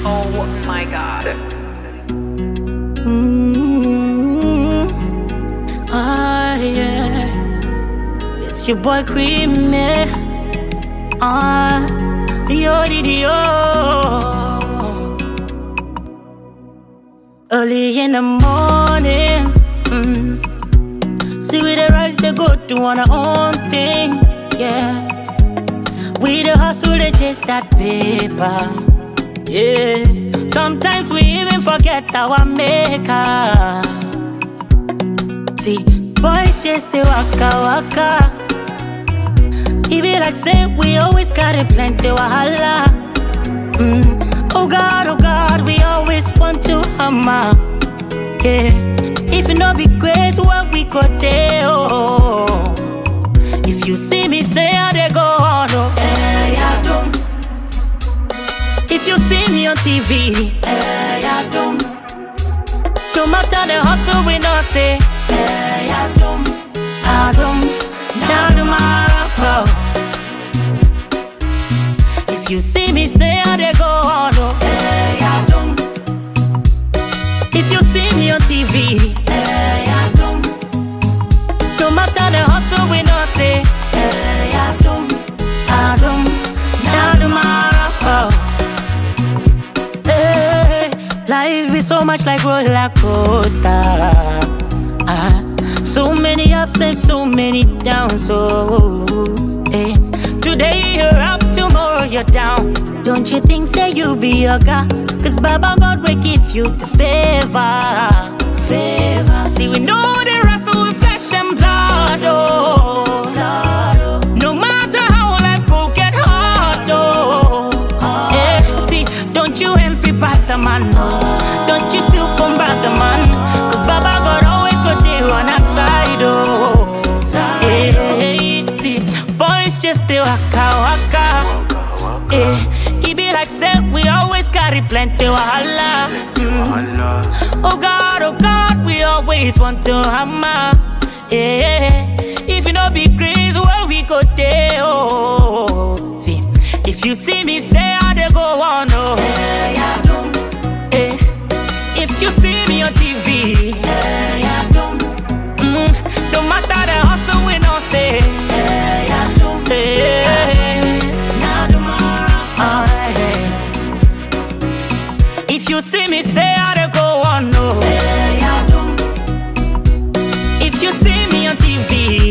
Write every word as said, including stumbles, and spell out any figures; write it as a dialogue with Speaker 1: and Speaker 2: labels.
Speaker 1: Oh my God.
Speaker 2: Mm-hmm. Ah, yeah. It's your boy Creamy. Ah, yo, yo. Early in the morning, mm. See we the rise, they go to on our own thing, yeah. We the hustle, they chase that paper, yeah. Sometimes we even forget our maker. See, boys just the waka waka. It be like say we always carry plenty wahala. Mm. Oh God, oh God, we always want to hammer. Yeah, if you know be grace, what we could do. Oh. If you see me say how they go on, oh. Hey, I don't. If you see me on T V, hey, I don't. No matter the hustle, we not say, hey, I don't. I don't. Now tomorrow. If you see me say how they go on, oh. Hey, I don't. If you see me on T V, hey, I don't. No matter the hustle, we not say, hey, I don't. I don't. Now tomorrow. Hey, life be so much like roller coaster. Ah, so many ups and so many downs. Oh, hey. Today you're up, tomorrow you're down. Don't you think say you be a guy? Cause Baba God will give you the favor. Favor. See we know the wrestle with flesh and blood, oh. Blood, oh. No matter how life go get hard, oh. Hard. Yeah. See, don't you envy brother man, no. Don't you steal from brother man. Cause Baba God always got you on our side, oh. Side, oh. Yeah. See, boys just the waka waka. Eh, it be like say we always carry plenty wahala. Mm. Oh God, oh God, we always want to hammer. Yeah, if you know be crazy, what we go there. Oh, see, if you see me say how they go on, oh. Hey, I don't. Eh, if you see me on T V, hey, I don't. Mm, no matter the hustle, we not say. Hey, I don't. Hey, if you see me say how to go on, no. Hey, I don't. If you see me on T V,